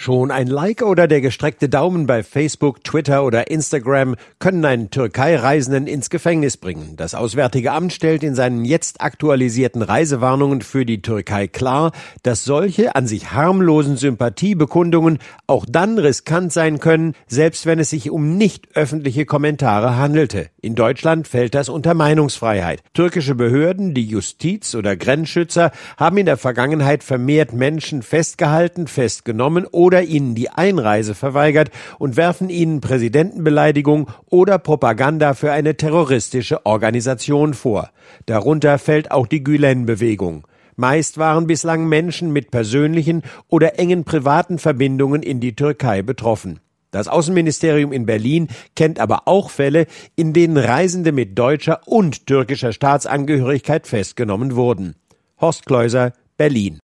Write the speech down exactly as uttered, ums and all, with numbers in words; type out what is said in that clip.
Schon ein Like oder der gestreckte Daumen bei Facebook, Twitter oder Instagram können einen Türkei-Reisenden ins Gefängnis bringen. Das Auswärtige Amt stellt in seinen jetzt aktualisierten Reisewarnungen für die Türkei klar, dass solche an sich harmlosen Sympathiebekundungen auch dann riskant sein können, selbst wenn es sich um nicht öffentliche Kommentare handelte. In Deutschland fällt das unter Meinungsfreiheit. Türkische Behörden, die Justiz oder Grenzschützer haben in der Vergangenheit vermehrt Menschen festgehalten, festgenommen oder ihnen die Einreise verweigert und werfen ihnen Präsidentenbeleidigung oder Propaganda für eine terroristische Organisation vor. Darunter fällt auch die Gülen-Bewegung. Meist waren bislang Menschen mit persönlichen oder engen privaten Verbindungen in die Türkei betroffen. Das Außenministerium in Berlin kennt aber auch Fälle, in denen Reisende mit deutscher und türkischer Staatsangehörigkeit festgenommen wurden. Horst Kleuser, Berlin.